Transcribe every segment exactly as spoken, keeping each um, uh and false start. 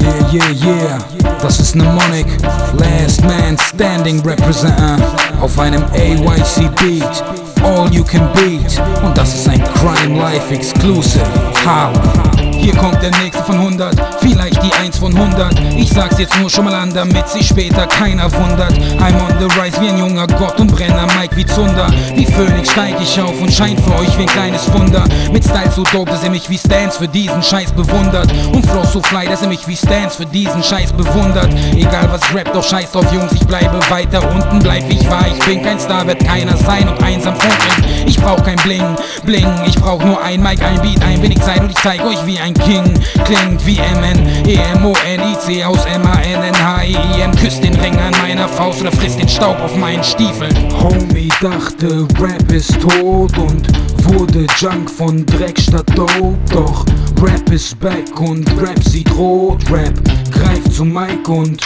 Yeah, yeah, yeah, das ist Mnemonic, Last Man Standing Representer auf einem A Y C Beat, All You Can Beat, und das ist ein Crime Life Exclusive. How? Hier kommt der nächste von hundert, vielleicht die eins von hundert. Ich sag's jetzt nur schon mal an, damit sich später keiner wundert. I'm on the rise wie ein junger Gott und Brenner Mike wie Zunder. Wie Phönix steig ich auf und scheint für euch wie ein kleines Wunder. Mit Style so dope, dass ihr mich wie Stans für diesen Scheiß bewundert. Und Flow so fly, dass ihr mich wie Stans für diesen Scheiß bewundert. Egal was rappt, doch scheiß drauf Jungs, ich bleibe weiter unten, bleib wie ich war. Ich bin kein Star, wird keiner sein und einsam funkeln. Ich brauch kein Bling, Bling, ich brauch nur ein Mic, ein Beat, ein wenig Zeit und ich zeig euch wie ein King. Klingt wie M N, E M O N I C aus M A N N H I I M. Küsst den Ring an meiner Faust oder frisst den Staub auf meinen Stiefeln. Homie dachte, Rap ist tot und wurde Junk von Dreck statt Dope. Doch Rap ist back und Rap sieht rot. Rap greift zum Mic und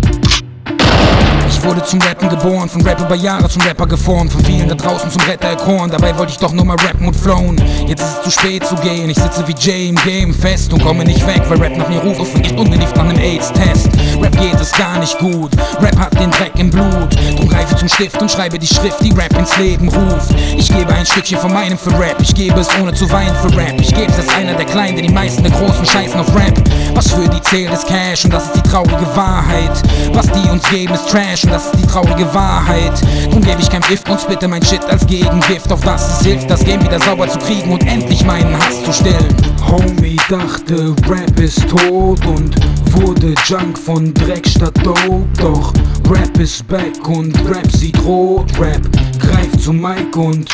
ich wurde zum Rappen geboren, von Rap über Jahre zum Rapper geformt, von vielen da draußen zum Retter erkoren. Dabei wollte ich doch nur mal rappen und flowen. Jetzt ist es zu spät zu gehen, ich sitze wie Jay im Game fest und komme nicht weg, weil Rap nach mir ruft und nicht ungenieft nach einem AIDS-Test. Rap geht es gar nicht gut, Rap hat den Dreck im Blut. Drum greife ich zum Stift und schreibe die Schrift, die Rap ins Leben ruft. Ich gebe ein Stückchen von meinem für Rap, ich gebe es ohne zu weinen für Rap. Ich gebe es als einer der Kleinen, denn die meisten der Großen scheißen auf Rap. Was für die zählt ist Cash und das ist die traurige Wahrheit. Was die uns geben ist Trash und das ist die traurige Wahrheit. Drum gebe ich kein Gift und splitte mein Shit als Gegengift, auf das es hilft, das Game wieder sauber zu kriegen und endlich meinen Hass zu stillen. Homie dachte, Rap ist tot und wurde Junk von Dreck statt Dope. Doch Rap ist back und Rap sieht rot. Rap greift zum Mic und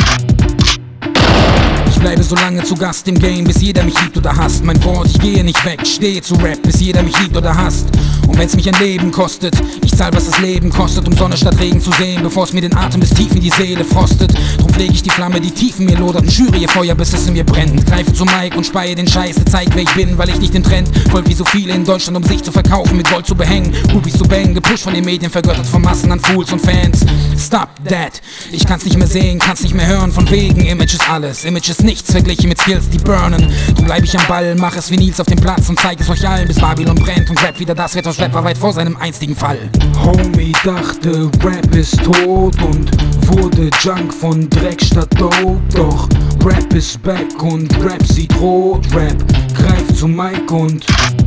ich bleibe so lange zu Gast im Game, bis jeder mich liebt oder hasst. Mein Wort, ich gehe nicht weg, stehe zu Rap, bis jeder mich liebt oder hasst. Und wenn's mich ein Leben kostet, ich zahl, was das Leben kostet, um Sonne statt Regen zu sehen, bevor es mir den Atem bis tief in die Seele frostet. Drum pflege ich die Flamme, die tief in mir lodert und schüre ihr Feuer, bis es in mir brennt. Greife zum Mic und speie den Scheiß, der zeigt, wer ich bin, weil ich nicht den Trend folg wie so viele in Deutschland, um sich zu verkaufen, mit Gold zu behängen. Rubies zu bang, gepusht von den Medien, vergöttert von Massen an Fools und Fans. Stop that, ich kann's nicht mehr sehen, kann's nicht mehr hören, von wegen Image ist alles, Image ist nichts verglichen mit Skills, die burnen. Drum bleib ich am Ball, mach es wie Nils auf dem Platz und zeig es euch allen, bis Babylon brennt und Rap wieder das wird, was Rap war weit vor seinem einstigen Fall. Homie dachte, Rap ist tot und wurde Junk von Dreck statt Dope. Doch Rap ist back und Rap sieht rot. Rap greift zum Mic und